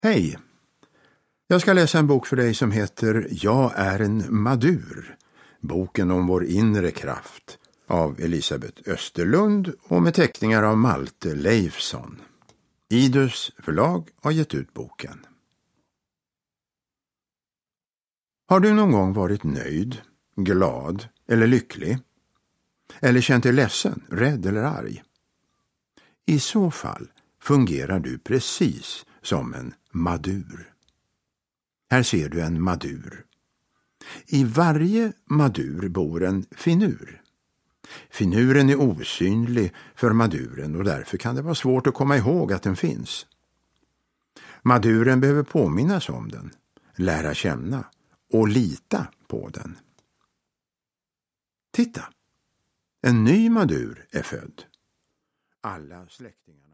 Hej! Jag ska läsa en bok för dig som heter Jag är en madur. Boken om vår inre kraft av Elisabeth Österlund och med teckningar av Malte Leifsson. Idus förlag har gett ut boken. Har du någon gång varit nöjd, glad eller lycklig? Eller känt dig ledsen, rädd eller arg? I så fall fungerar du precis som en madur. Här ser du en madur. I varje madur bor en finur. Finuren är osynlig för maduren och därför kan det vara svårt att komma ihåg att den finns. Maduren behöver påminnas om den, lära känna och lita på den. Titta! En ny madur är född. Alla släktingarna